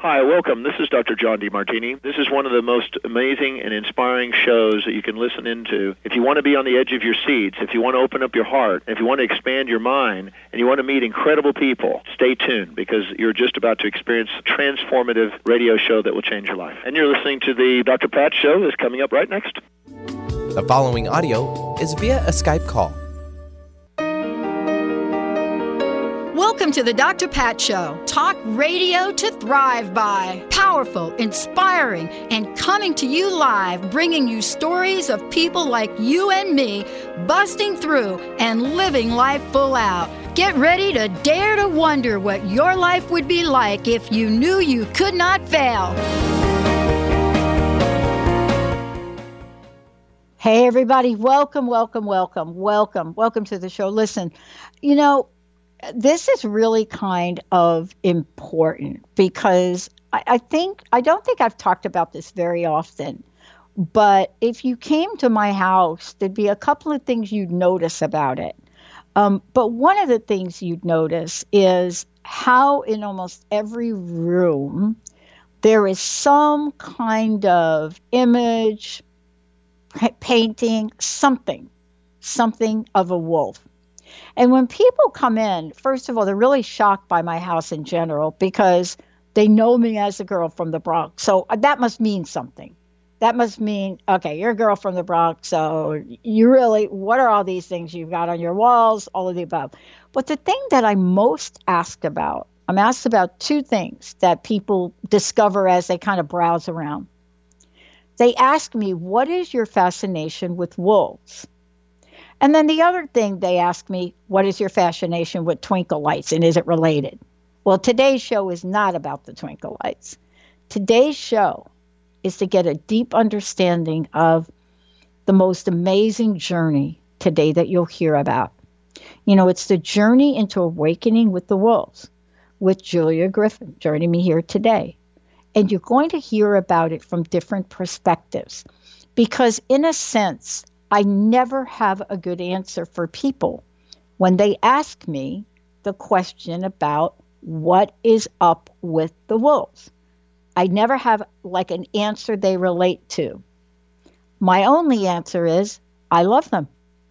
Hi, welcome. This is Dr. John DeMartini. This is one of the most amazing and inspiring shows that you can listen into. If you want to be on the edge of your seats, if you want to open up your heart, if you want to expand your mind, and you want to meet incredible people, stay tuned because you're just about to experience a transformative radio show that will change your life. And you're listening to the Dr. Pat Show that's coming up right next. The following audio is via a Skype call. Welcome to the Dr. Pat Show. Talk radio to thrive by. Powerful, inspiring, and coming to you live, bringing you stories of people like you and me, busting through and living life full out. Get ready to dare to wonder what your life would be like if you knew you could not fail. Hey, everybody. Welcome to the show. Listen, this is really kind of important because I don't think I've talked about this very often, but if you came to my house, there'd be a couple of things you'd notice about it. But one of the things you'd notice is how in almost every room there is some kind of image, painting, something of a wolf. And when people come in, first of all, they're really shocked by my house in general because they know me as a girl from the Bronx. So that must mean something. That must mean, okay, you're a girl from the Bronx, so you really, what are all these things you've got on your walls, all of the above. But the thing that I'm most asked about, I'm asked about two things that people discover as they kind of browse around. They ask me, what is your fascination with wolves? And then the other thing they ask me, what is your fascination with twinkle lights and is it related? Well, today's show is not about the twinkle lights. Today's show is to get a deep understanding of the most amazing journey today that you'll hear about. It's the journey into awakening with the wolves with Julia Griffin joining me here today. And you're going to hear about it from different perspectives because in a sense, I never have a good answer for people when they ask me the question about what is up with the wolves. I never have like an answer they relate to. My only answer is I love them.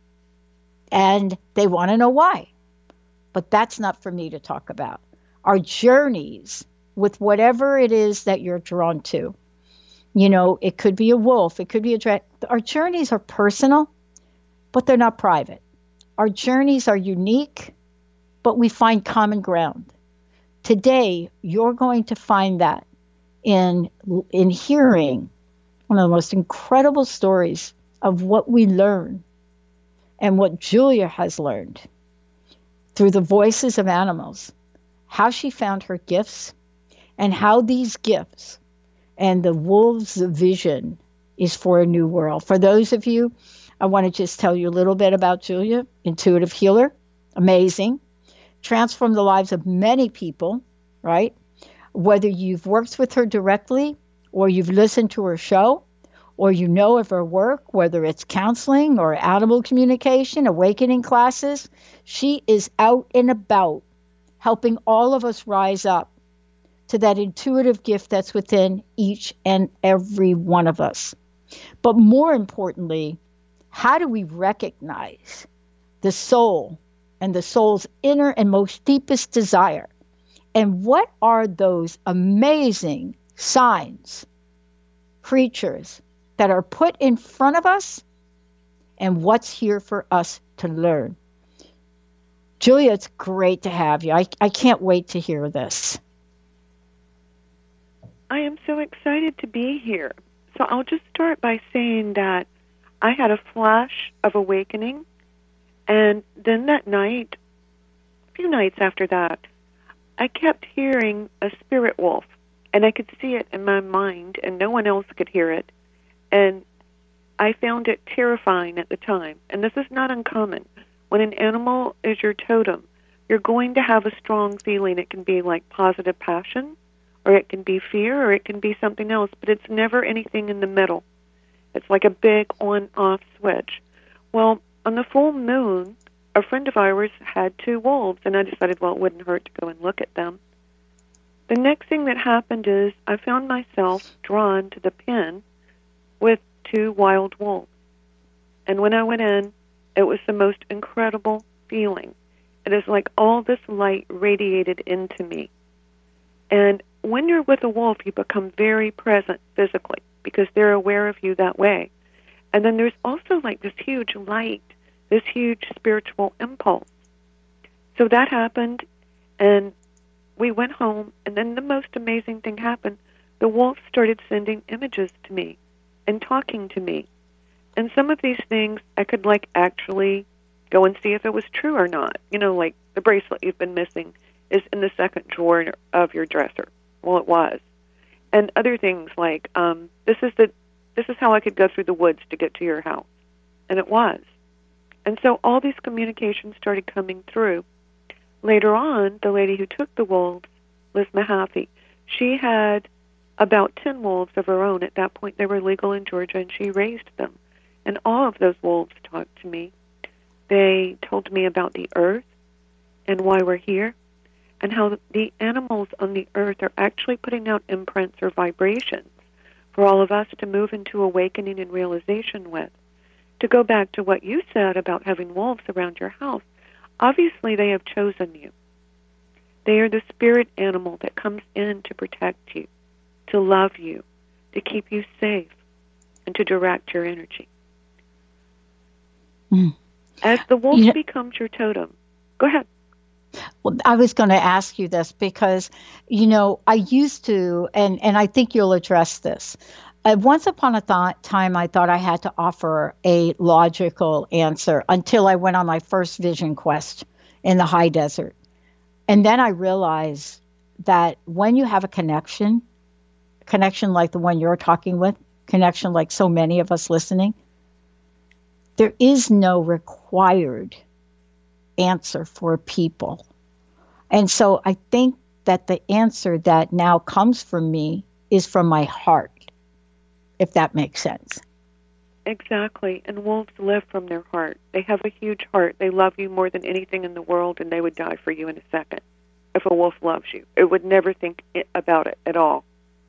And they want to know why. But that's not for me to talk about. Our journeys with whatever it is that you're drawn to. It could be a wolf, it could be a dragon. Our journeys are personal, but they're not private. Our journeys are unique, but we find common ground. Today, you're going to find that in hearing one of the most incredible stories of what we learn and what Julia has learned through the voices of animals, how she found her gifts, and how these gifts and the wolves' vision is for a new world. For those of you, I want to just tell you a little bit about Julia, intuitive healer, amazing, transformed the lives of many people, right? Whether you've worked with her directly or you've listened to her show or you know of her work, whether it's counseling or animal communication, awakening classes, she is out and about helping all of us rise up to that intuitive gift that's within each and every one of us. But more importantly, how do we recognize the soul and the soul's inner and most deepest desire? And what are those amazing signs, creatures that are put in front of us and what's here for us to learn? Julia, it's great to have you. I can't wait to hear this. I am so excited to be here. So I'll just start by saying that I had a flash of awakening, and then that night, a few nights after that, I kept hearing a spirit wolf, and I could see it in my mind, and no one else could hear it. And I found it terrifying at the time. And this is not uncommon. When an animal is your totem, you're going to have a strong feeling. It can be like positive passion, or it can be fear, or it can be something else, but it's never anything in the middle. It's like a big on-off switch. Well, on the full moon, a friend of ours had 2 wolves, and I decided, well, it wouldn't hurt to go and look at them. The next thing that happened is I found myself drawn to the pen with 2 wild wolves. And when I went in, it was the most incredible feeling. It is like all this light radiated into me. And when you're with a wolf, you become very present physically because they're aware of you that way. And then there's also like this huge light, this huge spiritual impulse. So that happened, and we went home, and then the most amazing thing happened. The wolf started sending images to me and talking to me. And some of these things I could like actually go and see if it was true or not. You know, like the bracelet you've been missing is in the second drawer of your dresser. Well, it was. And other things like this is how I could go through the woods to get to your house. And it was. And so all these communications started coming through. Later on, the lady who took the wolves, Liz Mahaffey, she had about 10 wolves of her own. At that point, they were legal in Georgia, and she raised them. And all of those wolves talked to me. They told me about the earth and why we're here, and how the animals on the earth are actually putting out imprints or vibrations for all of us to move into awakening and realization with. To go back to what you said about having wolves around your house, obviously they have chosen you. They are the spirit animal that comes in to protect you, to love you, to keep you safe, and to direct your energy. As the wolf becomes your totem, go ahead. Well, I was going to ask you this because, I used to, and I think you'll address this. Once upon a time, I thought I had to offer a logical answer until I went on my first vision quest in the high desert. And then I realized that when you have a connection like the one you're talking with, connection like so many of us listening, there is no required answer for people. And so I think that the answer that now comes from me is from my heart, if that makes sense. Exactly. And wolves live from their heart. They have a huge heart. They love you more than anything in the world, and they would die for you in a second if a wolf loves you. It would never think about it at all.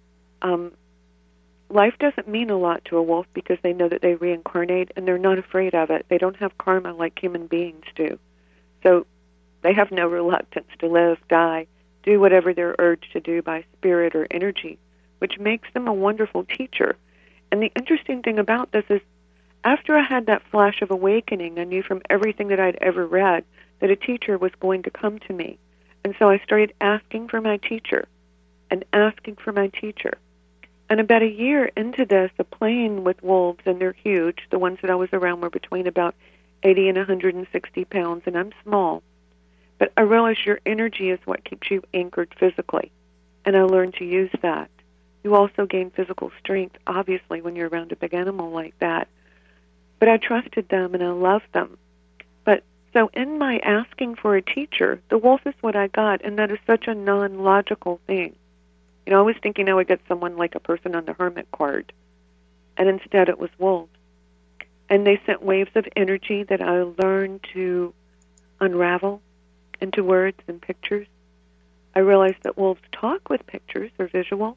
Life doesn't mean a lot to a wolf because they know that they reincarnate, and they're not afraid of it. They don't have karma like human beings do. So they have no reluctance to live, die, do whatever they're urged to do by spirit or energy, which makes them a wonderful teacher. And the interesting thing about this is after I had that flash of awakening, I knew from everything that I'd ever read that a teacher was going to come to me. And so I started asking for my teacher and asking for my teacher. And about a year into this, of playing with wolves, and they're huge, the ones that I was around were between about 80 and 160 pounds, and I'm small. But I realized your energy is what keeps you anchored physically, and I learned to use that. You also gain physical strength, obviously, when you're around a big animal like that. But I trusted them, and I loved them. But so in my asking for a teacher, the wolf is what I got, and that is such a non-logical thing. I was thinking I would get someone like a person on the hermit card, and instead it was wolves. And they sent waves of energy that I learned to unravel into words and pictures. I realized that wolves talk with pictures or visual,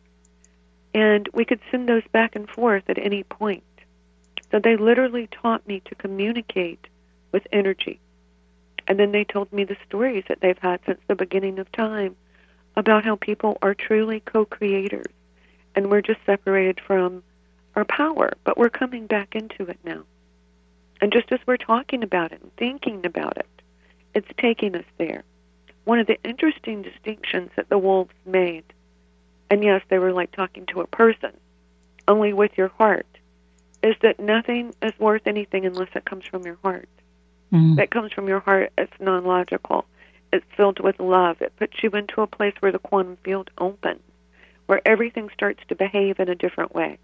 and we could send those back and forth at any point. So they literally taught me to communicate with energy. And then they told me the stories that they've had since the beginning of time about how people are truly co-creators, and we're just separated from our power, but we're coming back into it now. And just as we're talking about it and thinking about it, it's taking us there. One of the interesting distinctions that the wolves made, and yes, they were like talking to a person, only with your heart, is that nothing is worth anything unless it comes from your heart. That comes from your heart, it's non-logical. It's filled with love. It puts you into a place where the quantum field opens, where everything starts to behave in a different way.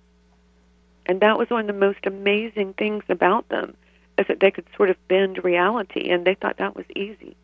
And that was one of the most amazing things about them, is that they could sort of bend reality, and they thought that was easy.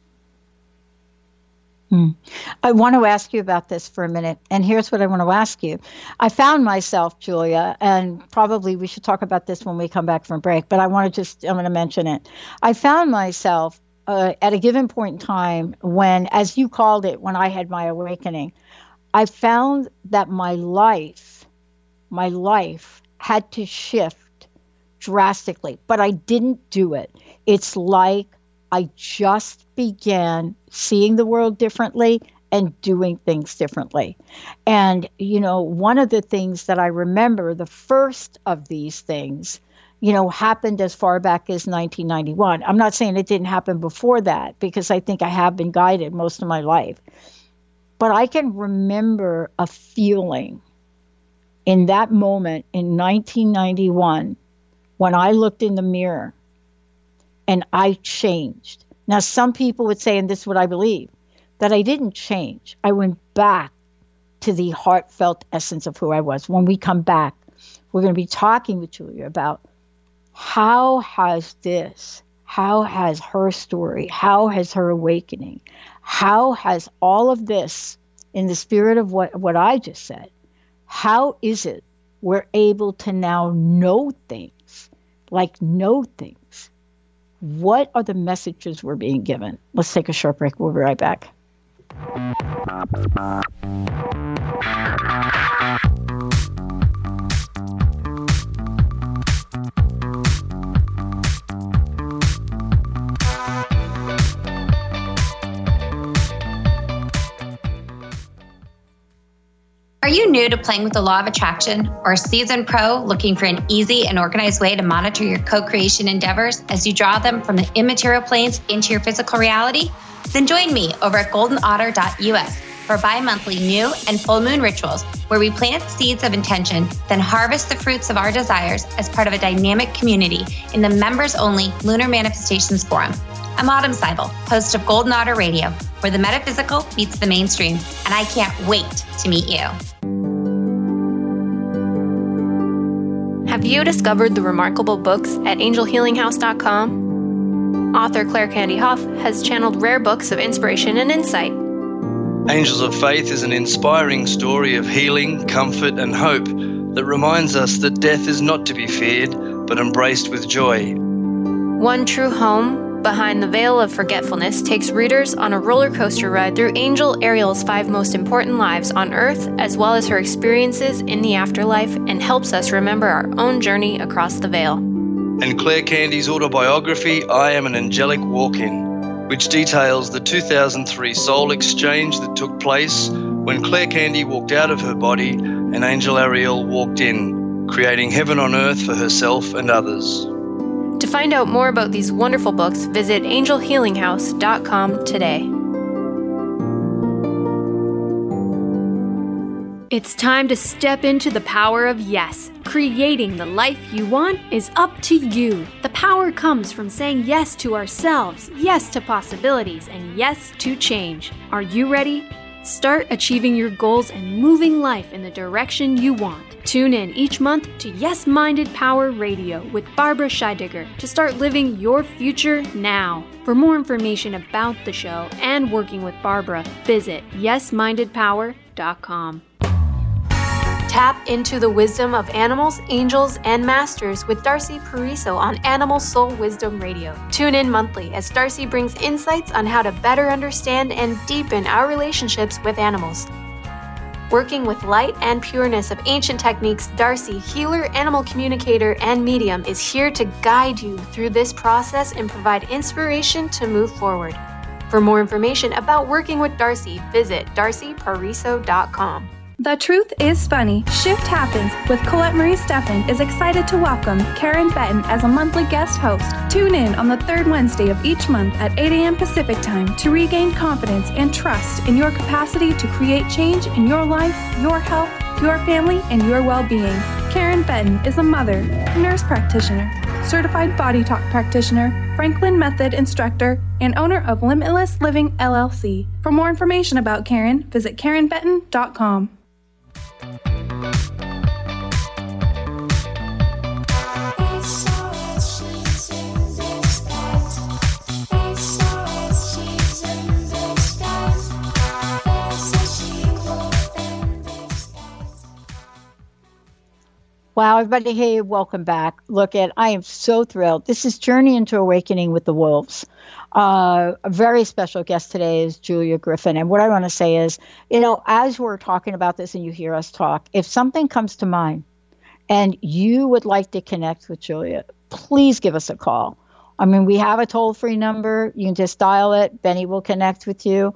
I want to ask you about this for a minute, and here's what I want to ask you. I found myself, Julia, and probably we should talk about this when we come back from break, but I'm going to mention it. I found myself at a given point in time when, as you called it, when I had my awakening, I found that my life had to shift drastically, but I didn't do it. It's like I just began seeing the world differently and doing things differently. And, one of the things that I remember, the first of these things, happened as far back as 1991. I'm not saying it didn't happen before that, because I think I have been guided most of my life. But I can remember a feeling in that moment in 1991 when I looked in the mirror and I changed. Now, some people would say, and this is what I believe, that I didn't change. I went back to the heartfelt essence of who I was. When we come back, we're going to be talking with Julia about how has her story, how has her awakening, how has all of this, in the spirit of what I just said, how is it we're able to now know things? What are the messages we're being given? Let's take a short break. We'll be right back. Are you new to playing with the law of attraction, or a seasoned pro looking for an easy and organized way to monitor your co-creation endeavors as you draw them from the immaterial planes into your physical reality? Then join me over at goldenotter.us for bi-monthly new and full moon rituals, where we plant seeds of intention, then harvest the fruits of our desires as part of a dynamic community in the members-only Lunar Manifestations Forum. I'm Autumn Seibel, host of Golden Otter Radio, where the metaphysical meets the mainstream, and I can't wait to meet you. Have you discovered the remarkable books at angelhealinghouse.com? Author Claire Candy Hough has channeled rare books of inspiration and insight. Angels of Faith is an inspiring story of healing, comfort, and hope that reminds us that death is not to be feared, but embraced with joy. One True Home, Behind the Veil of Forgetfulness takes readers on a roller coaster ride through Angel Ariel's 5 most important lives on Earth, as well as her experiences in the afterlife, and helps us remember our own journey across the veil. And Claire Candy's autobiography, I Am an Angelic Walk-In, which details the 2003 soul exchange that took place when Claire Candy walked out of her body and Angel Ariel walked in, creating heaven on earth for herself and others. To find out more about these wonderful books, visit angelhealinghouse.com today. It's time to step into the power of yes. Creating the life you want is up to you. The power comes from saying yes to ourselves, yes to possibilities, and yes to change. Are you ready? Start achieving your goals and moving life in the direction you want. Tune in each month to Yes Minded Power Radio with Barbara Scheidegger to start living your future now. For more information about the show and working with Barbara, visit yesmindedpower.com. Tap into the wisdom of animals, angels, and masters with Darcy Pariso on Animal Soul Wisdom Radio. Tune in monthly as Darcy brings insights on how to better understand and deepen our relationships with animals. Working with light and pureness of ancient techniques, Darcy, healer, animal communicator, and medium, is here to guide you through this process and provide inspiration to move forward. For more information about working with Darcy, visit darcypariso.com. The Truth is Funny. Shift Happens with Colette Marie Steffen is excited to welcome Karen Benton as a monthly guest host. Tune in on the third Wednesday of each month at 8 a.m. Pacific Time to regain confidence and trust in your capacity to create change in your life, your health, your family, and your well-being. Karen Benton is a mother, nurse practitioner, certified body talk practitioner, Franklin Method instructor, and owner of Limitless Living LLC. For more information about Karen, visit KarenBenton.com. Wow, everybody, hey, welcome back. I am so thrilled. This is Journey into Awakening with the Wolves. A very special guest today is Julia Griffin. And what I want to say is, as we're talking about this and you hear us talk, if something comes to mind and you would like to connect with Julia, please give us a call. I mean, we have a toll-free number. You can just dial it. Benny will connect with you,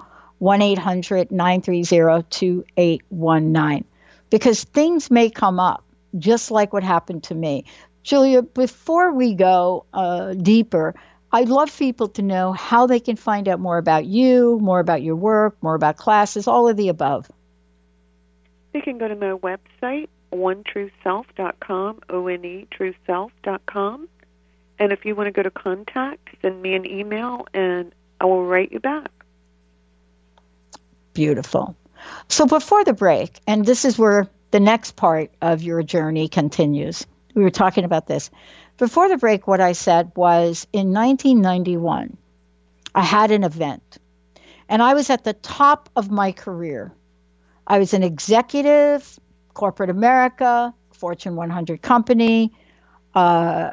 1-800-930-2819. Because things may come up, just like what happened to me. Julia, before we go deeper, I'd love people to know how they can find out more about you, more about your work, more about classes, all of the above. They can go to my website, onetrueself.com, onetrueself.com. And if you want to go to contact, send me an email, and I will write you back. Beautiful. So before the break, and this is where the next part of your journey continues. We were talking about this. Before the break, what I said was in 1991, I had an event, and I was at the top of my career. I was an executive, corporate America, Fortune 100 company, all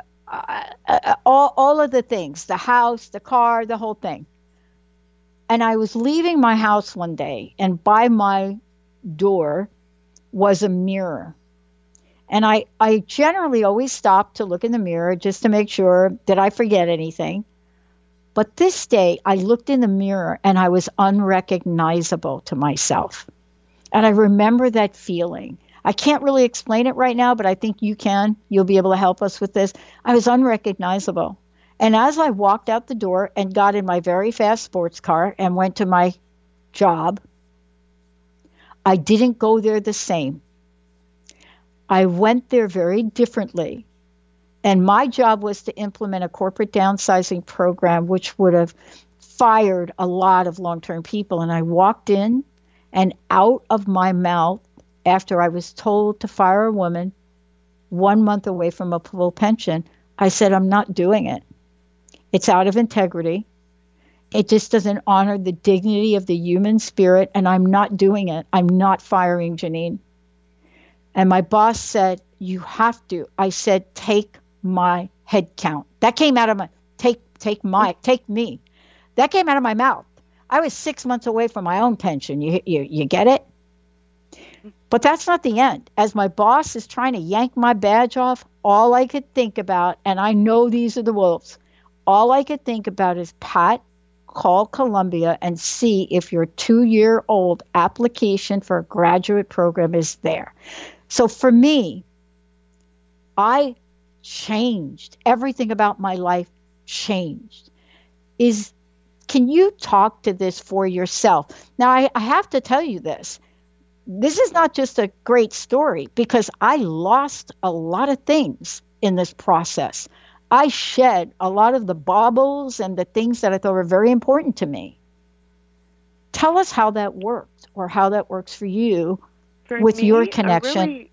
of the things, the house, the car, the whole thing. And I was leaving my house one day, and by my door was a mirror. And I generally always stop to look in the mirror just to make sure that I forget anything. But this day I looked in the mirror and I was unrecognizable to myself. And I remember that feeling. I can't really explain it right now, but I think you can. You'll be able to help us with this. I was unrecognizable. And as I walked out the door and got in my very fast sports car and went to my job, I didn't go there the same. I went there very differently. And my job was to implement a corporate downsizing program, which would have fired a lot of long-term people. And I walked in, and out of my mouth, after I was told to fire a woman 1 month away from a full pension, I said, I'm not doing it. It's out of integrity. It just doesn't honor the dignity of the human spirit, and I'm not doing it. I'm not firing Janine. And my boss said, you have to. I said, take my head count. That came out of my, take me. That came out of my mouth. I was 6 months away from my own pension. You get it? But that's not the end. As my boss is trying to yank my badge off, all I could think about, and I know these are the wolves, all I could think about is, Pat, call Columbia and see if your 2-year-old application for a graduate program is there. So for me, I changed. Everything about my life changed. Can you talk to this for yourself? Now, I have to tell you this. This is not just a great story, because I lost a lot of things in this process. I shed a lot of the baubles and the things that I thought were very important to me. Tell us how that worked, or how that works for you with your connection.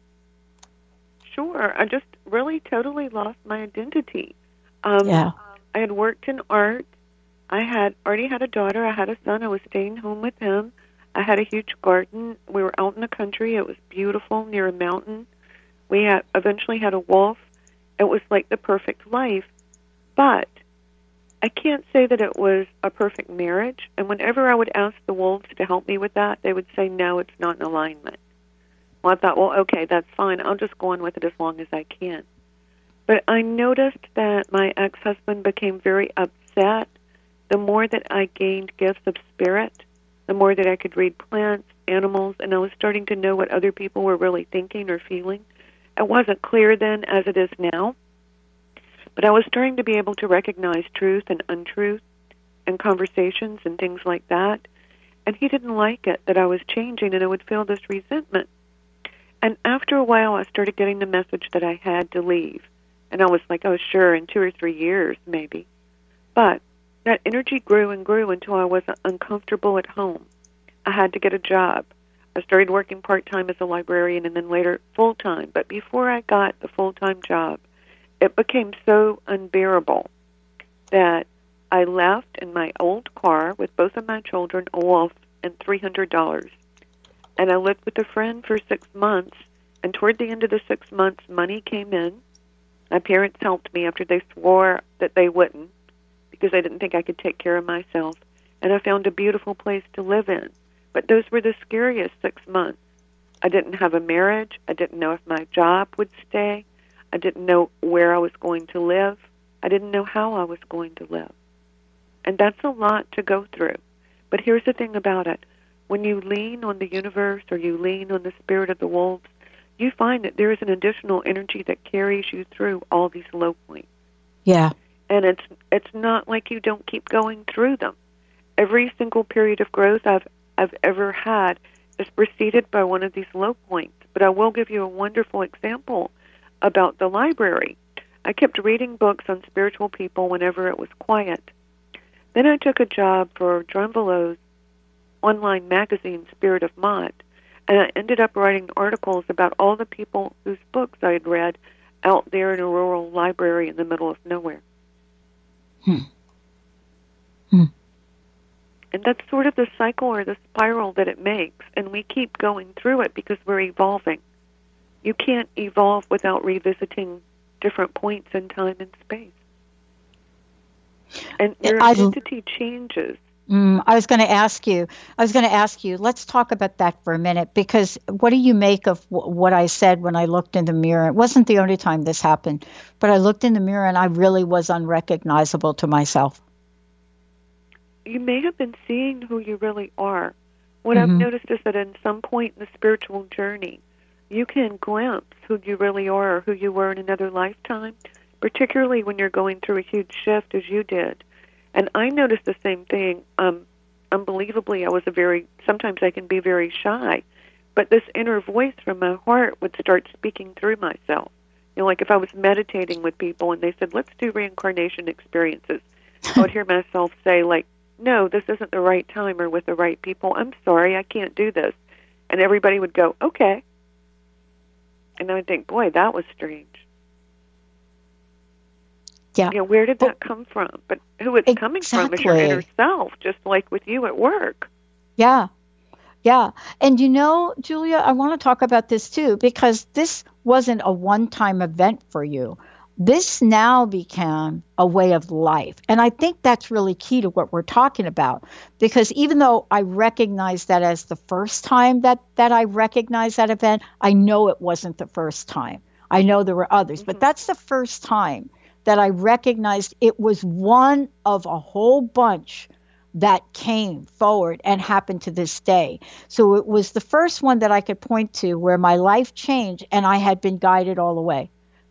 Sure. I just really totally lost my identity. I had worked in art. I had already had a daughter. I had a son. I was staying home with him. I had a huge garden. We were out in the country. It was beautiful, near a mountain. We eventually had a wolf. It was like the perfect life. But I can't say that it was a perfect marriage. And whenever I would ask the wolves to help me with that, they would say, no, it's not in alignment. Well, I thought, well, okay, that's fine. I'll just go on with it as long as I can. But I noticed that my ex-husband became very upset. The more that I gained gifts of spirit, the more that I could read plants, animals, and I was starting to know what other people were really thinking or feeling. It wasn't clear then as it is now, but I was starting to be able to recognize truth and untruth in conversations and things like that. And he didn't like it that I was changing, and I would feel this resentment. And after a while, I started getting the message that I had to leave. And I was like, oh, sure, in 2 or 3 years, maybe. But that energy grew and grew until I was uncomfortable at home. I had to get a job. I started working part-time as a librarian and then later full-time. But before I got the full-time job, it became so unbearable that I left in my old car with both of my children, a wolf, and $300. And I lived with a friend for 6 months And toward the end of the 6 months, money came in. My parents helped me after they swore that they wouldn't because I didn't think I could take care of myself. And I found a beautiful place to live in. But those were the scariest 6 months. I didn't have a marriage. I didn't know if my job would stay. I didn't know where I was going to live. I didn't know how I was going to live. And that's a lot to go through. But here's the thing about it. When you lean on the universe or you lean on the spirit of the wolves, you find that there is an additional energy that carries you through all these low points. Yeah. And it's not like you don't keep going through them. Every single period of growth I've ever had is preceded by one of these low points. But I will give you a wonderful example about the library. I kept reading books on spiritual people whenever it was quiet. Then I took a job for Drunvalo's online magazine, Spirit of Mott, and I ended up writing articles about all the people whose books I had read out there in a rural library in the middle of nowhere. And that's sort of the cycle or the spiral that it makes, and we keep going through it because we're evolving. You can't evolve without revisiting different points in time and space. And your identity changes. I was going to ask you, let's talk about that for a minute, because what do you make of what I said when I looked in the mirror? It wasn't the only time this happened, but I looked in the mirror and I really was unrecognizable to myself. You may have been seeing who you really are. What I've noticed is that at some point in the spiritual journey, you can glimpse who you really are or who you were in another lifetime, particularly when you're going through a huge shift as you did. And I noticed the same thing. Unbelievably, sometimes I can be very shy, but this inner voice from my heart would start speaking through myself. You know, like if I was meditating with people and they said, let's do reincarnation experiences, I would hear myself say, like, no, this isn't the right time or with the right people. I'm sorry, I can't do this. And everybody would go, okay. And I would think, boy, that was strange. Yeah. You know, where did that come from? But who it's coming from is your inner self, just like with you at work. Yeah. Yeah. And you know, Julia, I want to talk about this too, because this wasn't a one-time event for you. This now became a way of life. And I think that's really key to what we're talking about, because even though I recognize that as the first time that I recognized that event, I know it wasn't the first time. I know there were others, but that's the first time that I recognized it was one of a whole bunch that came forward and happened to this day. So it was the first one that I could point to where my life changed and I had been guided all the way.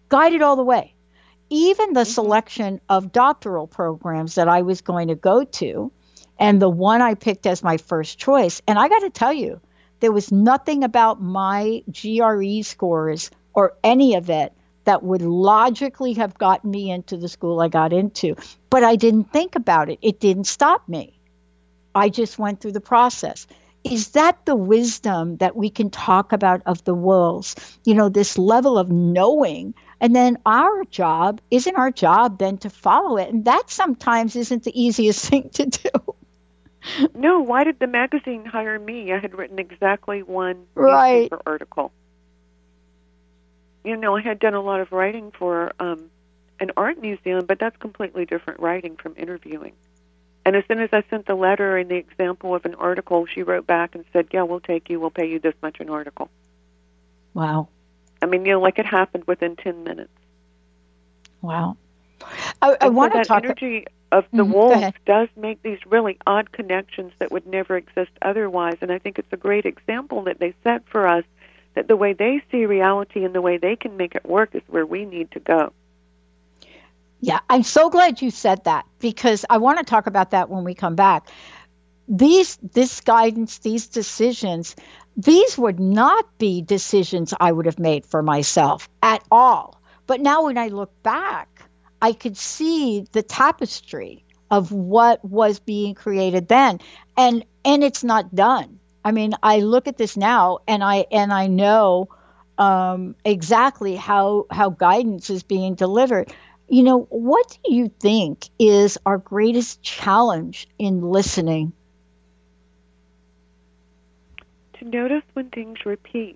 Even the selection of doctoral programs that I was going to go to, and the one I picked as my first choice. And I got to tell you, there was nothing about my GRE scores or any of it that would logically have gotten me into the school I got into. But I didn't think about it. It didn't stop me. I just went through the process. Is that the wisdom that we can talk about of the wolves? You know, this level of knowing. And then our job then to follow it. And that sometimes isn't the easiest thing to do. No, why did the magazine hire me? I had written exactly one newspaper article. You know, I had done a lot of writing for an art museum, but that's completely different writing from interviewing. And as soon as I sent the letter and the example of an article, she wrote back and said, yeah, we'll take you. We'll pay you this much an article. Wow. I mean, you know, like it happened within 10 minutes. Wow. I want to talk... That energy of the wolves does make these really odd connections that would never exist otherwise. And I think it's a great example that they set for us, that the way they see reality and the way they can make it work is where we need to go. Yeah, I'm so glad you said that, because I want to talk about that when we come back. This guidance, these decisions, these would not be decisions I would have made for myself at all. But now when I look back, I could see the tapestry of what was being created then. And it's not done. I mean, I look at this now and I know exactly how guidance is being delivered. You know, what do you think is our greatest challenge in listening? To notice when things repeat.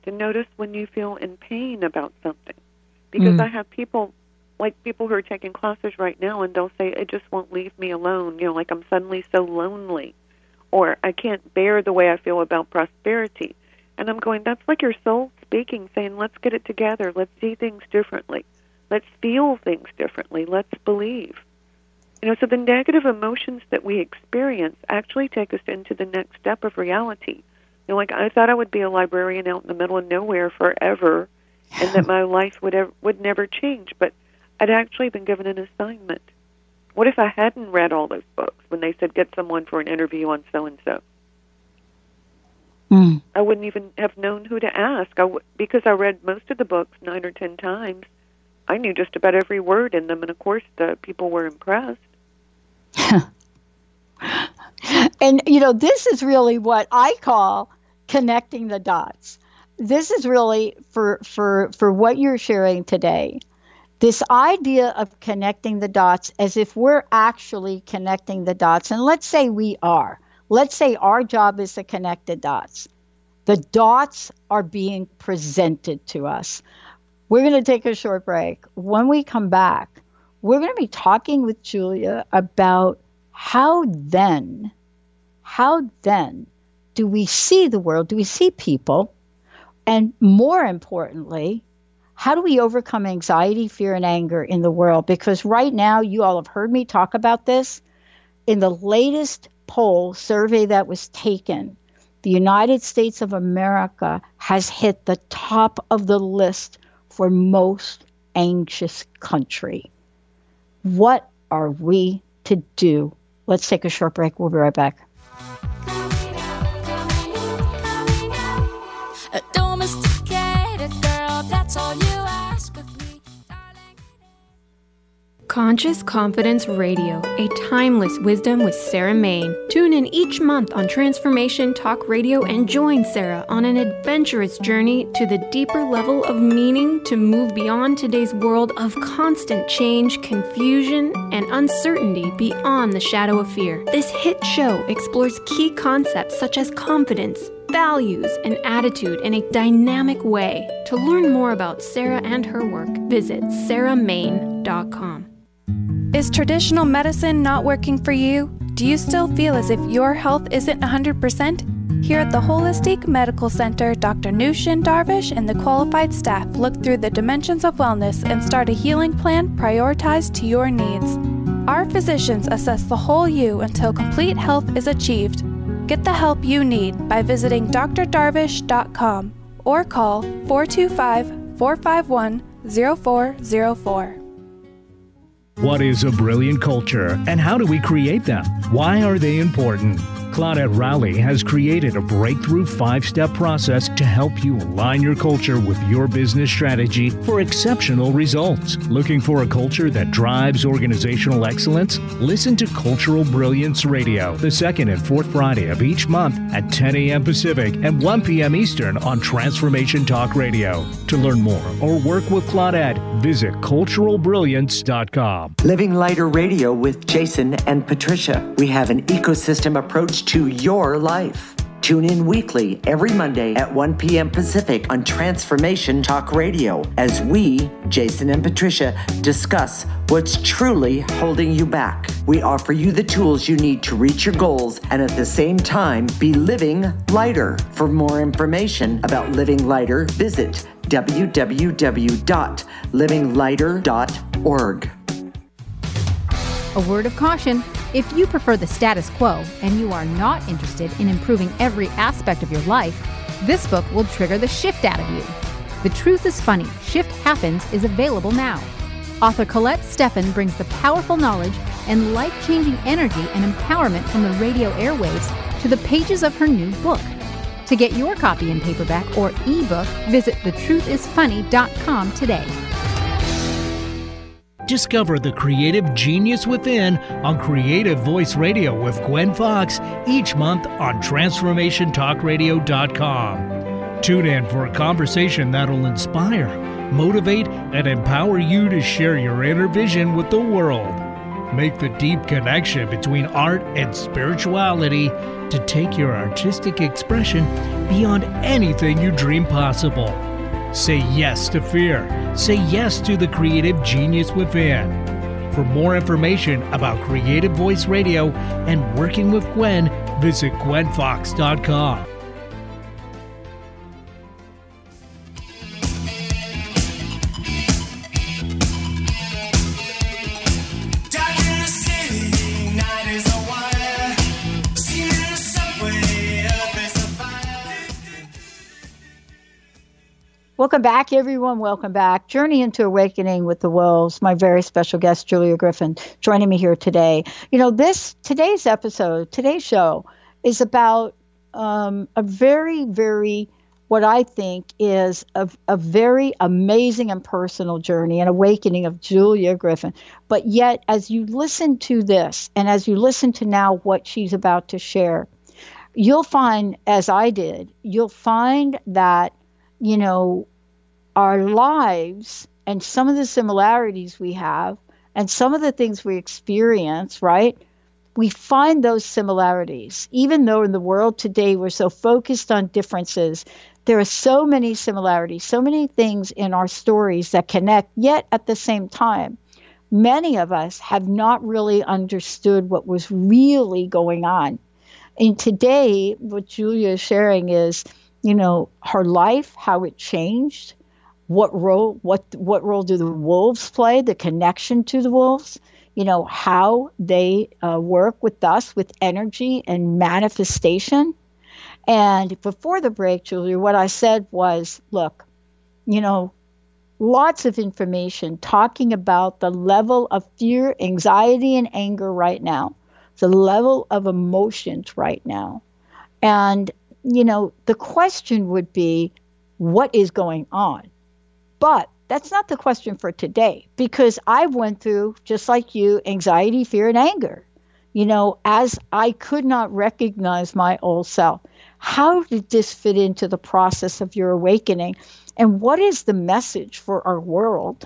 to notice when you feel in pain about something. Because I have people who are taking classes right now, and they'll say, it just won't leave me alone. You know, like I'm suddenly so lonely, or I can't bear the way I feel about prosperity. And I'm going, that's like your soul speaking, saying, let's get it together. Let's see things differently. Let's feel things differently. Let's believe. You know, so the negative emotions that we experience actually take us into the next step of reality. You know, like I thought I would be a librarian out in the middle of nowhere forever, and that my life would never change. But I'd actually been given an assignment. What if I hadn't read all those books when they said, get someone for an interview on so-and-so? I wouldn't even have known who to ask. Because I read most of the books 9 or 10 times, I knew just about every word in them, and of course the people were impressed. And, you know, this is really what I call connecting the dots. This is really for what you're sharing today. This idea of connecting the dots as if we're actually connecting the dots. And let's say we are. Let's say our job is to connect the dots. The dots are being presented to us. We're going to take a short break. When we come back, we're going to be talking with Julia about how then do we see the world? Do we see people? And more importantly, how do we overcome anxiety, fear, and anger in the world? Because right now, you all have heard me talk about this. In the latest poll survey that was taken, the United States of America has hit the top of the list for most anxious country. What are we to do? Let's take a short break. We'll be right back. Conscious Confidence Radio, a timeless wisdom with Sarah Main. Tune in each month on Transformation Talk Radio and join Sarah on an adventurous journey to the deeper level of meaning to move beyond today's world of constant change, confusion, and uncertainty beyond the shadow of fear. This hit show explores key concepts such as confidence, values, and attitude in a dynamic way. To learn more about Sarah and her work, visit sarahmain.com. Is traditional medicine not working for you? Do you still feel as if your health isn't 100%? Here at the Holistic Medical Center, Dr. Nushin Darvish and the qualified staff look through the dimensions of wellness and start a healing plan prioritized to your needs. Our physicians assess the whole you until complete health is achieved. Get the help you need by visiting drdarvish.com or call 425-451-0404. What is a brilliant culture, and how do we create them? Why are they important? Claudette Rowley has created a breakthrough 5-step process to help you align your culture with your business strategy for exceptional results. Looking for a culture that drives organizational excellence? Listen to Cultural Brilliance Radio, the second and fourth Friday of each month at 10 a.m. Pacific and 1 p.m. Eastern on Transformation Talk Radio. To learn more or work with Claudette, visit culturalbrilliance.com. Living Lighter Radio with Jason and Patricia. We have an ecosystem approach to your life. Tune in weekly every Monday at 1 p.m. Pacific on Transformation Talk Radio as we, Jason and Patricia, discuss what's truly holding you back. We offer you the tools you need to reach your goals and at the same time be living lighter. For more information about Living Lighter, visit www.livinglighter.org. A word of caution. If you prefer the status quo and you are not interested in improving every aspect of your life, this book will trigger the shift out of you. The Truth is Funny, Shift Happens is available now. Author Colette Steffen brings the powerful knowledge and life-changing energy and empowerment from the radio airwaves to the pages of her new book. To get your copy in paperback or ebook, visit thetruthisfunny.com today. Discover the creative genius within on Creative Voice Radio with Gwen Fox each month on TransformationTalkRadio.com. Tune in for a conversation that'll inspire, motivate, and empower you to share your inner vision with the world. Make the deep connection between art and spirituality to take your artistic expression beyond anything you dream possible. Say yes to fear. Say yes to the creative genius within. For more information about Creative Voice Radio and working with Gwen, visit GwenFox.com. Welcome back, everyone. Welcome back. Journey into Awakening with the Wolves. My very special guest, Julia Griffin, joining me here today. You know, today's show is about a very, very, what I think is a very amazing and personal journey, an awakening of Julia Griffin. But yet, as you listen to this, and as you listen to now what she's about to share, you'll find, as I did, you'll find that, you know, our lives and some of the similarities we have and some of the things we experience, right? We find those similarities. Even though in the world today we're so focused on differences, there are so many similarities, so many things in our stories that connect, yet at the same time, many of us have not really understood what was really going on. And today, what Julia is sharing is, you know, her life, how it changed, what role do the wolves play, the connection to the wolves, you know, how they work with us with energy and manifestation. And before the break, Julia, what I said was, look, you know, lots of information talking about the level of fear, anxiety, and anger right now, the level of emotions right now. And you know, the question would be, what is going on? But that's not the question for today, because I went through, just like you, anxiety, fear, and anger, you know, as I could not recognize my old self. How did this fit into the process of your awakening? And what is the message for our world?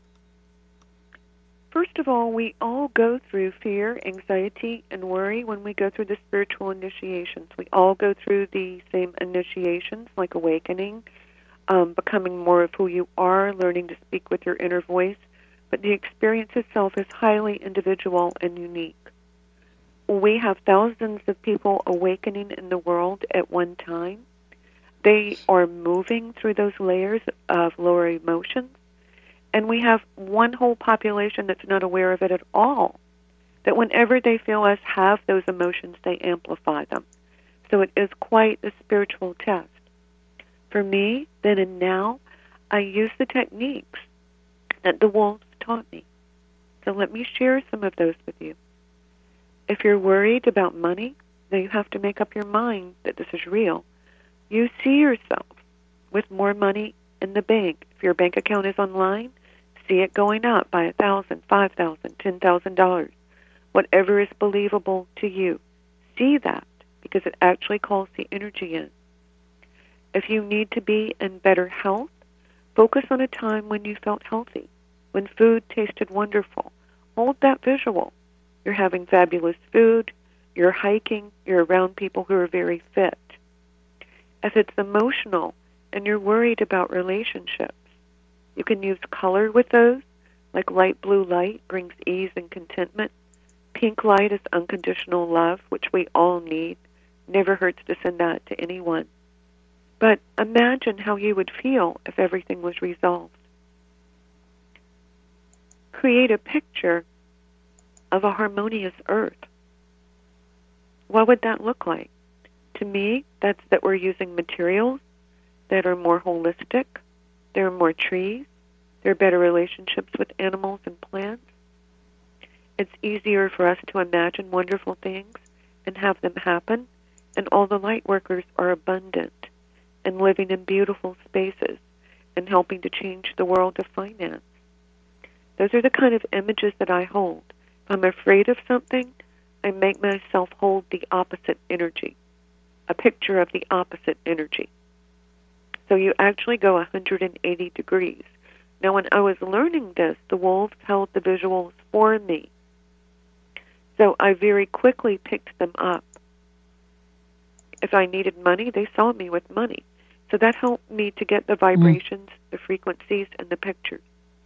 First of all, we all go through fear, anxiety, and worry when we go through the spiritual initiations. We all go through the same initiations, like awakening, becoming more of who you are, learning to speak with your inner voice. But the experience itself is highly individual and unique. We have thousands of people awakening in the world at one time. They are moving through those layers of lower emotions. And we have one whole population that's not aware of it at all, that whenever they feel us have those emotions, they amplify them. So it is quite a spiritual test. For me, then and now, I use the techniques that the wolves taught me. So let me share some of those with you. If you're worried about money, then you have to make up your mind that this is real. You see yourself with more money in the bank. If your bank account is online, see it going up by $1,000, $5,000, $10,000, whatever is believable to you. See that, because it actually calls the energy in. If you need to be in better health, focus on a time when you felt healthy, when food tasted wonderful. Hold that visual. You're having fabulous food, you're hiking, you're around people who are very fit. If it's emotional and you're worried about relationships, you can use color with those, like light blue light brings ease and contentment. Pink light is unconditional love, which we all need. Never hurts to send that to anyone. But imagine how you would feel if everything was resolved. Create a picture of a harmonious earth. What would that look like? To me, that's that we're using materials that are more holistic. There are more trees. There are better relationships with animals and plants. It's easier for us to imagine wonderful things and have them happen. And all the light workers are abundant and living in beautiful spaces and helping to change the world of finance. Those are the kind of images that I hold. If I'm afraid of something, I make myself hold the opposite energy, a picture of the opposite energy. So you actually go 180 degrees. Now, when I was learning this, the wolves held the visuals for me. So I very quickly picked them up. If I needed money, they saw me with money. So that helped me to get the vibrations, the frequencies, and the pictures.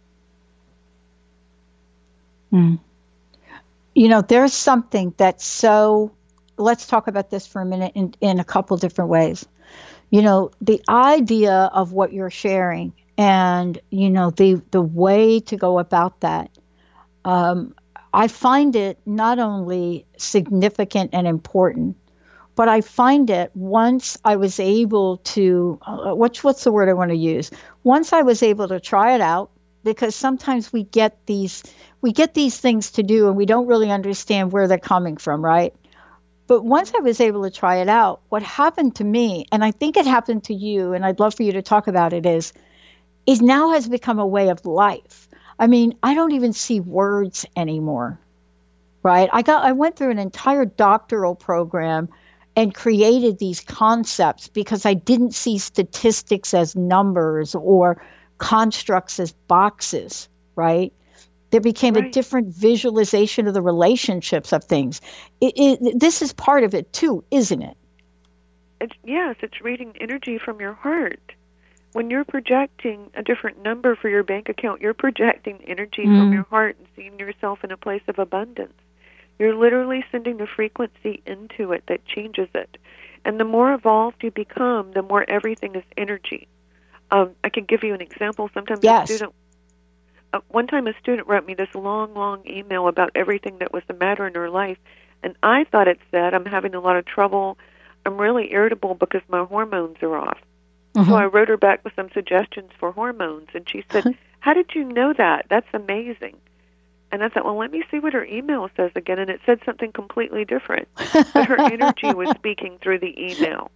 Mm. There's something that's so, let's talk about this for a minute in a couple different ways. The idea of what you're sharing and, the way to go about that, I find it not only significant and important, but I find it once I was able to, what's the word I want to use? Once I was able to try it out, because sometimes we get these things to do and we don't really understand where they're coming from, right? But once I was able to try it out, what happened to me, and I think it happened to you, and I'd love for you to talk about it, is now has become a way of life. I mean, I don't even see words anymore, right? I went through an entire doctoral program and created these concepts because I didn't see statistics as numbers or constructs as boxes, right? There became a different visualization of the relationships of things. This is part of it too, isn't it? Yes, it's reading energy from your heart. When you're projecting a different number for your bank account, you're projecting energy from your heart and seeing yourself in a place of abundance. You're literally sending the frequency into it that changes it. And the more evolved you become, the more everything is energy. I can give you an example. Sometimes one time a student wrote me this long email about everything that was the matter in her life, and I thought it said, I'm having a lot of trouble. I'm really irritable because my hormones are off. So I wrote her back with some suggestions for hormones, and she said, how did you know that? That's amazing. And I thought, well, let me see what her email says again, and it said something completely different. But her energy was speaking through the email.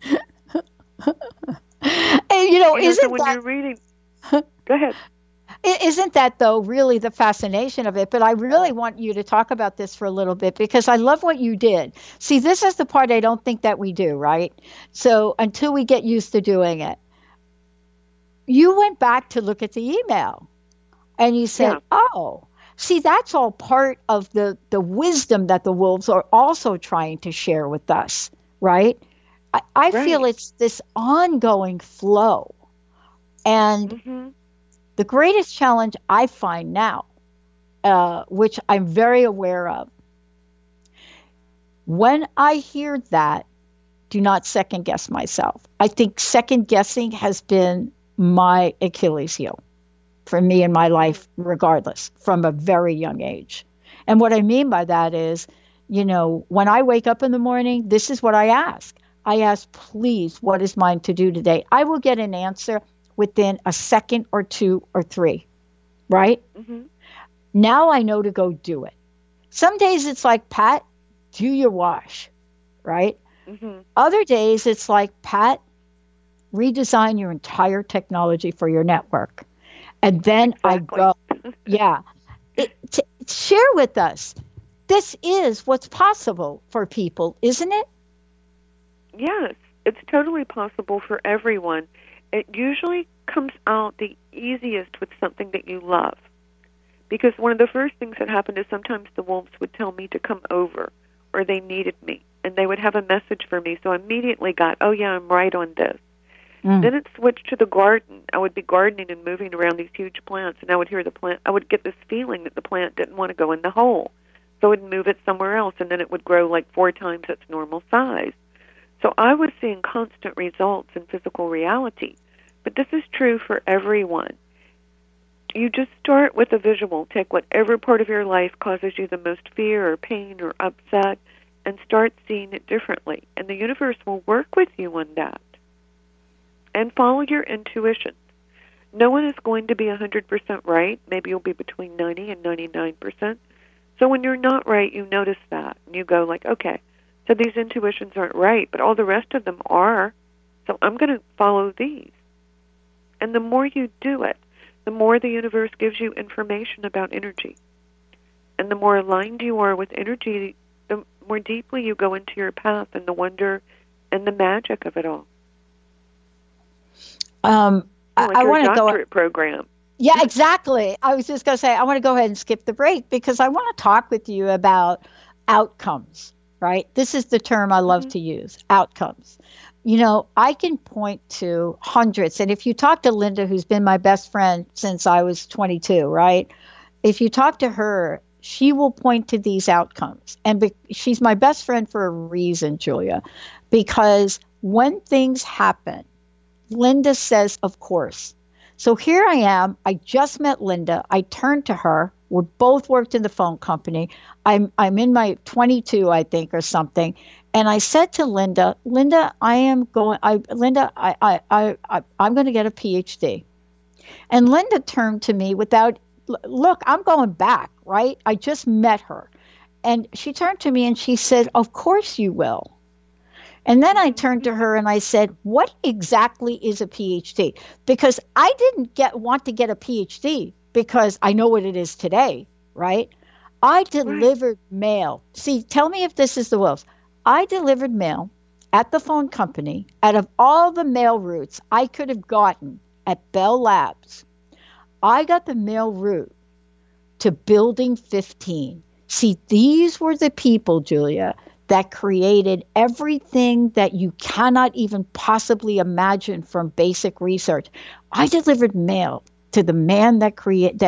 And, isn't so when that... you're reading... Go ahead. Isn't that, though, really the fascination of it? But I really want you to talk about this for a little bit because I love what you did. See, this is the part I don't think that we do, right? So until we get used to doing it, you went back to look at the email and you said, oh, see, that's all part of the wisdom that the wolves are also trying to share with us, right? I feel it's this ongoing flow. And the greatest challenge I find now, which I'm very aware of, when I hear that, do not second guess myself. I think second guessing has been my Achilles heel for me in my life, regardless, from a very young age. And what I mean by that is, when I wake up in the morning, this is what I ask. I ask, please, what is mine to do today? I will get an answer within a second or two or three, right? Now I know to go do it. Some days it's like, Pat, do your wash, right? Other days it's like, Pat, redesign your entire technology for your network. And then I go, share with us. This is what's possible for people, isn't it? Yes, it's totally possible for everyone. It usually comes out the easiest with something that you love. Because one of the first things that happened is sometimes the wolves would tell me to come over, or they needed me, and they would have a message for me. So I immediately got, oh yeah, I'm right on this. Then it switched to the garden. I would be gardening and moving around these huge plants, and I would hear the plant. I would get this feeling that the plant didn't want to go in the hole. So I would move it somewhere else, and then it would grow like 4 times its normal size. So I was seeing constant results in physical reality. But this is true for everyone. You just start with a visual. Take whatever part of your life causes you the most fear or pain or upset and start seeing it differently. And the universe will work with you on that. And follow your intuition. No one is going to be 100% right. Maybe you'll be between 90 and 99%. So when you're not right, you notice that. And you go like, okay, so these intuitions aren't right, but all the rest of them are. So I'm going to follow these. And the more you do it, the more the universe gives you information about energy. And the more aligned you are with energy, the more deeply you go into your path and the wonder and the magic of it all. I want to go doctorate program. Yeah, exactly. I was just going to say, I want to go ahead and skip the break because I want to talk with you about outcomes, right? This is the term I love to use, outcomes. You know, I can point to hundreds. And if you talk to Linda, who's been my best friend since I was 22, right? If you talk to her, she will point to these outcomes. And she's my best friend for a reason, Julia, because when things happen, Linda says, of course. So here I am. I just met Linda. I turned to her. We both worked in the phone company. I'm in my 22, I think, or something. And I said to Linda, I'm going to get a PhD. And Linda turned to me look, I'm going back, right? I just met her. And she turned to me and she said, of course you will. And then I turned to her and I said, what exactly is a PhD? Because I didn't want to get a PhD because I know what it is today, right? I delivered mail. See, tell me if this is the wolves. I delivered mail at the phone company. Out of all the mail routes I could have gotten at Bell Labs, I got the mail route to Building 15. See, these were the people, Julia, that created everything that you cannot even possibly imagine from basic research. I delivered mail to the man the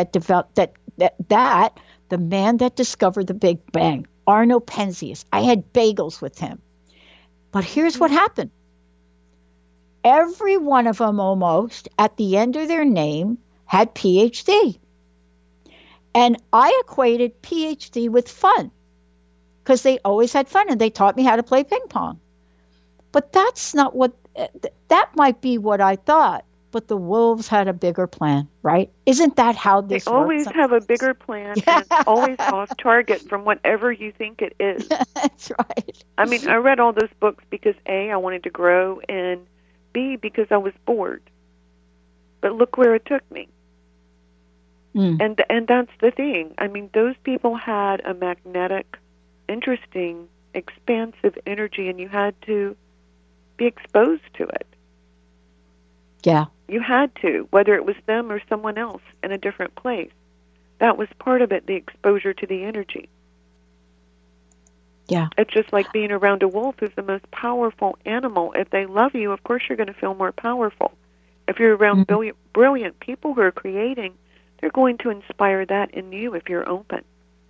man that discovered the Big Bang, Arno Penzias. I had bagels with him. But here's what happened. Every one of them almost, at the end of their name, had PhD. And I equated PhD with fun because they always had fun and they taught me how to play ping pong. But that's not that might be what I thought. But the wolves had a bigger plan, right? Isn't that how this works? They always have a bigger plan and always off target from whatever you think it is. That's right. I mean, I read all those books because A, I wanted to grow, and B, because I was bored. But look where it took me. And that's the thing. I mean, those people had a magnetic, interesting, expansive energy, and you had to be exposed to it. Yeah. You had to, whether it was them or someone else in a different place. That was part of it, the exposure to the energy. Yeah. It's just like being around a wolf is the most powerful animal. If they love you, of course you're going to feel more powerful. If you're around brilliant people who are creating, they're going to inspire that in you if you're open.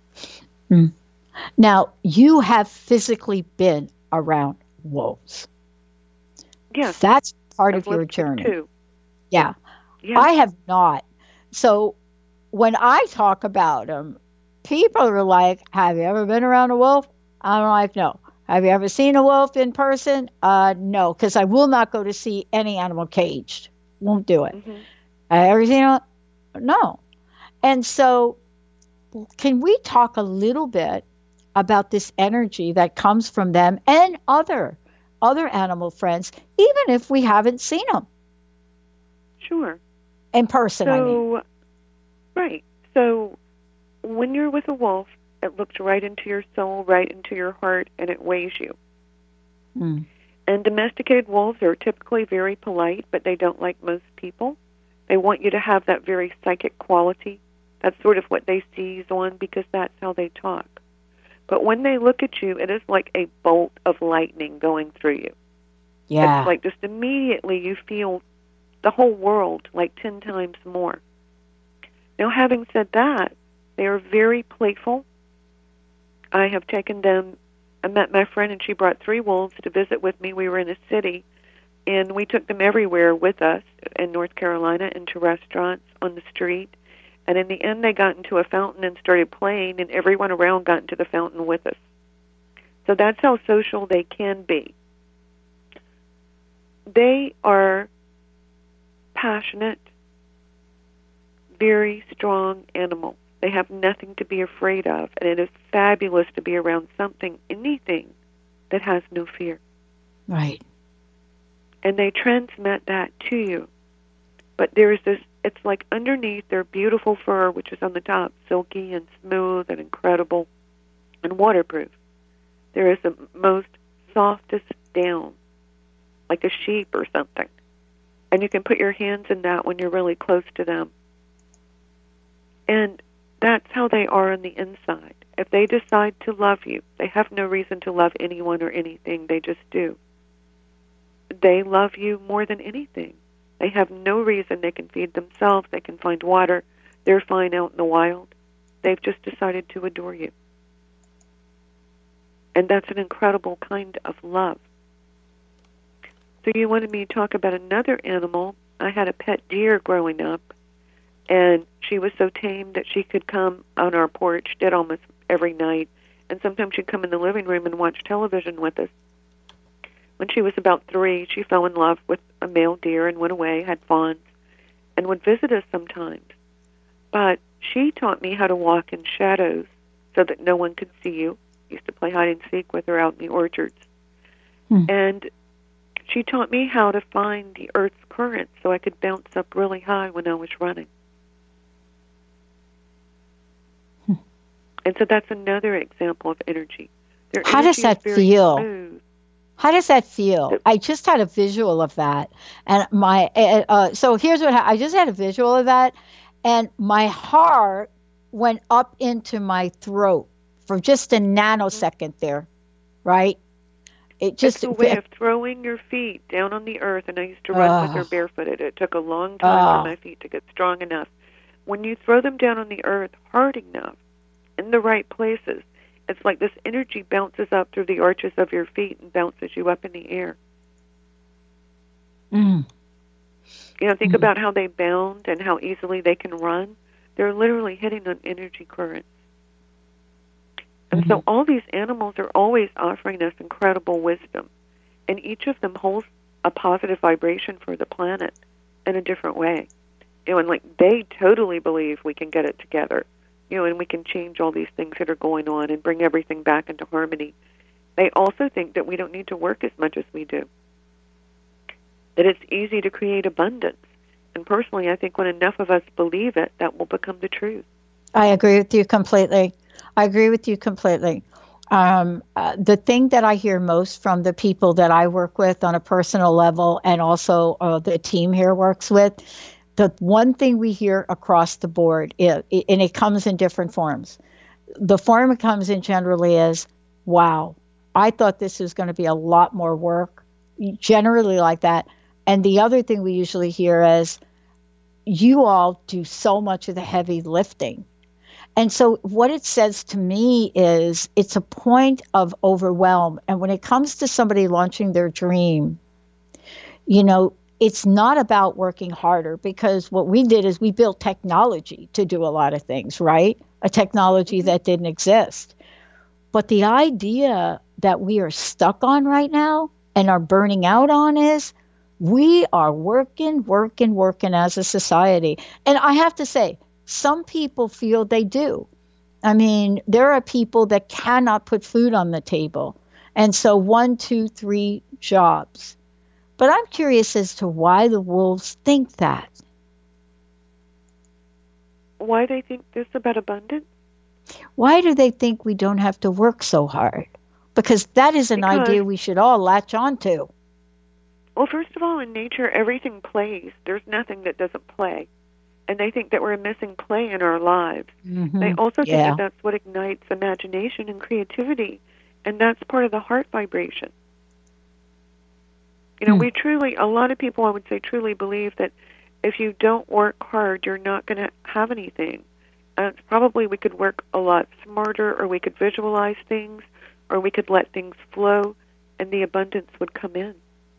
Now, you have physically been around wolves. Yes. That's part of your journey. Too. Yeah. I have not. So when I talk about them, people are like, have you ever been around a wolf? I'm like, no. Have you ever seen a wolf in person? No, because I will not go to see any animal caged. Won't do it. Ever seen one? No. And so can we talk a little bit about this energy that comes from them and other animal friends, even if we haven't seen them? Sure. In person, I mean. Right. So when you're with a wolf, it looks right into your soul, right into your heart, and it weighs you. And domesticated wolves are typically very polite, but they don't like most people. They want you to have that very psychic quality. That's sort of what they seize on because that's how they talk. But when they look at you, it is like a bolt of lightning going through you. Yeah. It's like just immediately you feel the whole world like 10 times more. Now, having said that, they are very playful. I have taken them. I met my friend, and she brought 3 wolves to visit with me. We were in a city, and we took them everywhere with us in North Carolina, into restaurants, on the street. And in the end, they got into a fountain and started playing, and everyone around got into the fountain with us. So that's how social they can be. They are passionate, very strong animals. They have nothing to be afraid of, and it is fabulous to be around anything that has no fear. Right. And they transmit that to you. But there is this, it's like underneath their beautiful fur, which is on the top, silky and smooth and incredible and waterproof. There is the most softest down, like a sheep or something. And you can put your hands in that when you're really close to them. And that's how they are on the inside. if they decide to love you, they have no reason to love anyone or anything. They just do. They love you more than anything. They have no reason. They can feed themselves. They can find water. They're fine out in the wild. They've just decided to adore you. And that's an incredible kind of love. So you wanted me to talk about another animal. I had a pet deer growing up, and she was so tame that she could come on our porch, did almost every night, and sometimes she'd come in the living room and watch television with us. When she was about 3, she fell in love with a male deer and went away, had fawns, and would visit us sometimes. But she taught me how to walk in shadows so that no one could see you. I used to play hide and seek with her out in the orchards. And she taught me how to find the earth's current so I could bounce up really high when I was running. And so that's another example of energy. How does that feel? Smooth. How does that feel? I just had a visual of that. And so here's what I just had a visual of that. And my heart went up into my throat for just a nanosecond there, right? It's a way of throwing your feet down on the earth, and I used to run with her barefooted. It took a long time for my feet to get strong enough. When you throw them down on the earth hard enough, in the right places, it's like this energy bounces up through the arches of your feet and bounces you up in the air. Think about how they bound and how easily they can run. They're literally hitting on energy currents. And so all these animals are always offering us incredible wisdom, and each of them holds a positive vibration for the planet in a different way. And like they totally believe we can get it together, and we can change all these things that are going on and bring everything back into harmony. They also think that we don't need to work as much as we do, that it's easy to create abundance. And personally, I think when enough of us believe it, that will become the truth. I agree with you completely. The thing that I hear most from the people that I work with on a personal level, and also the team here works with, the one thing we hear across the board, and it comes in different forms. The form it comes in generally is, wow, I thought this was going to be a lot more work, generally like that. And the other thing we usually hear is, you all do so much of the heavy lifting. And so what it says to me is it's a point of overwhelm. And when it comes to somebody launching their dream, it's not about working harder, because what we did is we built technology to do a lot of things, right? A technology that didn't exist. But the idea that we are stuck on right now and are burning out on is we are working as a society. And I have to say, some people feel they do. I mean, there are people that cannot put food on the table. And so 1, 2, 3 jobs. But I'm curious as to why the wolves think that. Why they think this about abundance? Why do they think we don't have to work so hard? Because that is an idea we should all latch on to. Well, first of all, in nature, everything plays. There's nothing that doesn't play. And they think that we're missing play in our lives. They also think that that's what ignites imagination and creativity, and that's part of the heart vibration. We truly, a lot of people, I would say, truly believe that if you don't work hard, you're not going to have anything. Probably we could work a lot smarter, or we could visualize things, or we could let things flow, and the abundance would come in.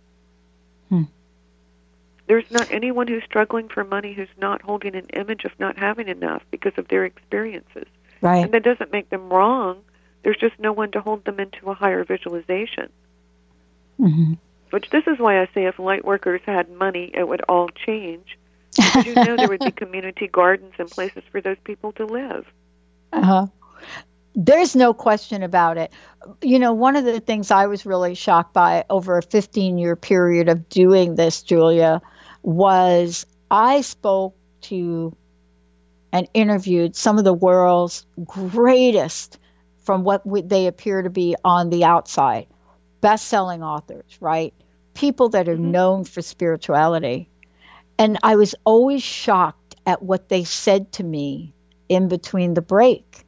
There's not anyone who's struggling for money who's not holding an image of not having enough because of their experiences. Right. And that doesn't make them wrong. There's just no one to hold them into a higher visualization. Which this is why I say if light workers had money, it would all change. Because there would be community gardens and places for those people to live. There's no question about it. One of the things I was really shocked by over a 15-year period of doing this, Julia, was I spoke to and interviewed some of the world's greatest, from what they appear to be on the outside, best-selling authors, right? People that are known for spirituality. And I was always shocked at what they said to me in between the break.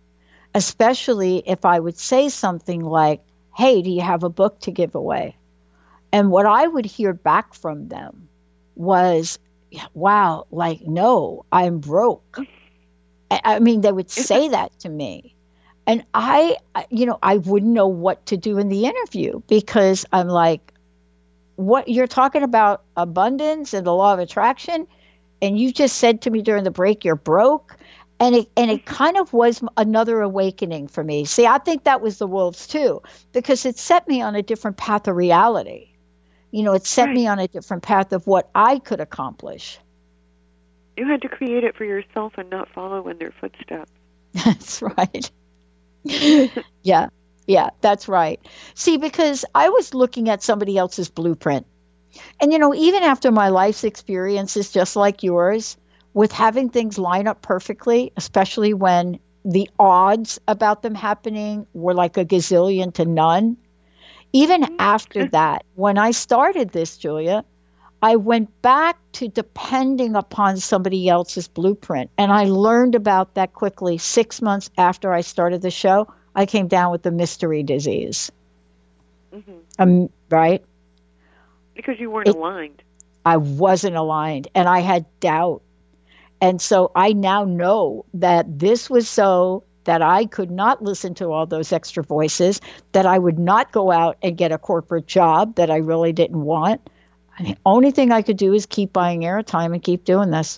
especially if I would say something like, hey, do you have a book to give away? And what I would hear back from them was, wow, like, no, I'm broke. I mean, they would say that to me. And I wouldn't know what to do in the interview, because I'm like, what, you're talking about abundance and the law of attraction, and you just said to me during the break, you're broke. And it kind of was another awakening for me. See, I think that was the wolves too, because it set me on a different path of reality. It set me on a different path of what I could accomplish. You had to create it for yourself and not follow in their footsteps. That's right. Yeah, that's right. See, because I was looking at somebody else's blueprint. And, even after my life's experiences, just like yours, with having things line up perfectly, especially when the odds about them happening were like a gazillion to none. Even after that, when I started this, Julia, I went back to depending upon somebody else's blueprint. And I learned about that quickly. 6 months after I started the show, I came down with the mystery disease. Mm-hmm. Right? Because you weren't aligned. I wasn't aligned, and I had doubt. And so I now know that this was so that I could not listen to all those extra voices, that I would not go out and get a corporate job that I really didn't want. And the only thing I could do is keep buying airtime and keep doing this.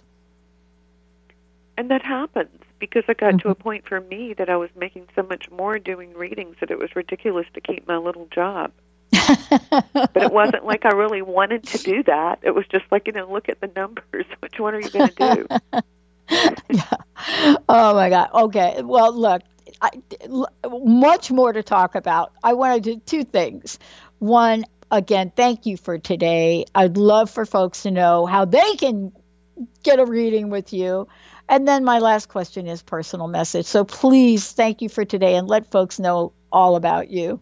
And that happens, because it got to a point for me that I was making so much more doing readings that it was ridiculous to keep my little job. But it wasn't like I really wanted to do that. It was just like, look at the numbers. Which one are you going to do? Yeah. Oh, my God. Okay. Well, look, much more to talk about. I want to do two things. One, again, thank you for today. I'd love for folks to know how they can get a reading with you. And then my last question is personal message. So please, thank you for today, and let folks know all about you.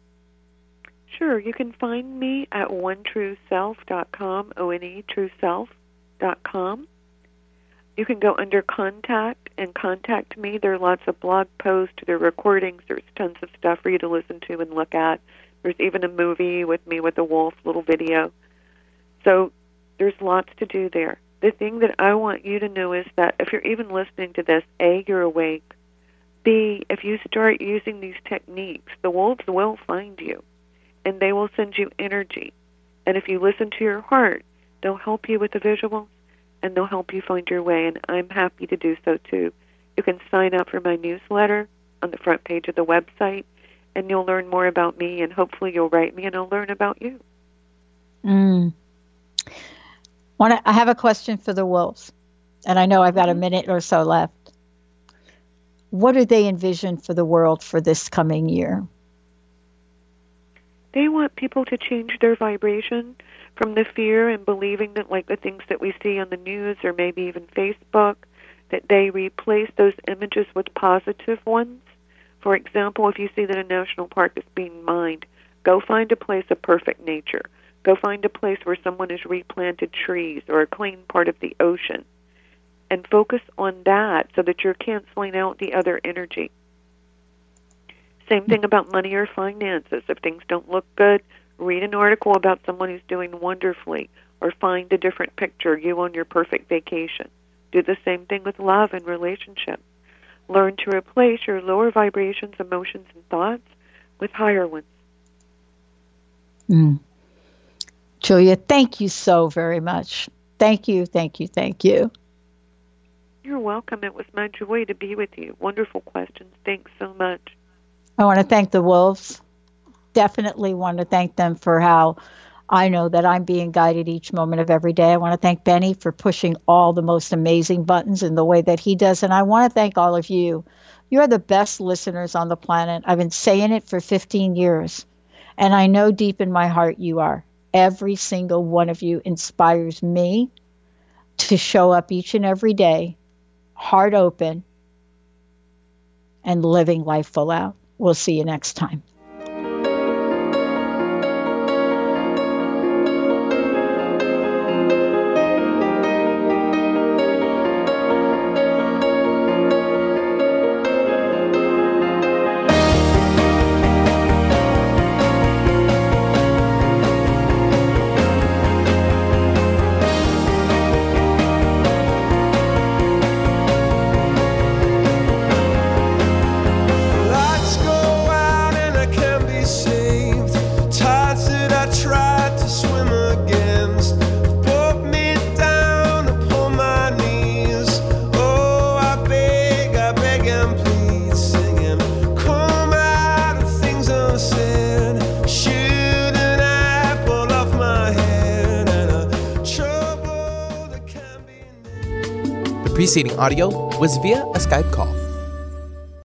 Sure. You can find me at onetrueself.com, onetrueself.com. You can go under contact and contact me. There are lots of blog posts, there are recordings, there's tons of stuff for you to listen to and look at. There's even a movie with me with a wolf, little video. So there's lots to do there. The thing that I want you to know is that if you're even listening to this, A, you're awake. B, if you start using these techniques, the wolves will find you, and they will send you energy. And if you listen to your heart, they'll help you with the visuals, and they'll help you find your way, and I'm happy to do so too. You can sign up for my newsletter on the front page of the website, and you'll learn more about me, and hopefully you'll write me, and I'll learn about you. I have a question for the wolves, and I know I've got a minute or so left. What do they envision for the world for this coming year? They want people to change their vibration from the fear and believing that, like the things that we see on the news or maybe even Facebook, that they replace those images with positive ones. For example, if you see that a national park is being mined, go find a place of perfect nature. Go find a place where someone has replanted trees or a clean part of the ocean, and focus on that so that you're canceling out the other energy. Same thing about money or finances. If things don't look good, read an article about someone who's doing wonderfully, or find a different picture, you on your perfect vacation. Do the same thing with love and relationships. Learn to replace your lower vibrations, emotions, and thoughts with higher ones. Julia, thank you so very much. Thank you, thank you, thank you. You're welcome. It was my joy to be with you. Wonderful questions. Thanks so much. I want to thank the wolves. Definitely want to thank them for how I know that I'm being guided each moment of every day. I want to thank Benny for pushing all the most amazing buttons in the way that he does. And I want to thank all of you. You're the best listeners on the planet. I've been saying it for 15 years. And I know deep in my heart you are. Every single one of you inspires me to show up each and every day, heart open, and living life full out. We'll see you next time. preceding audio was via a Skype call.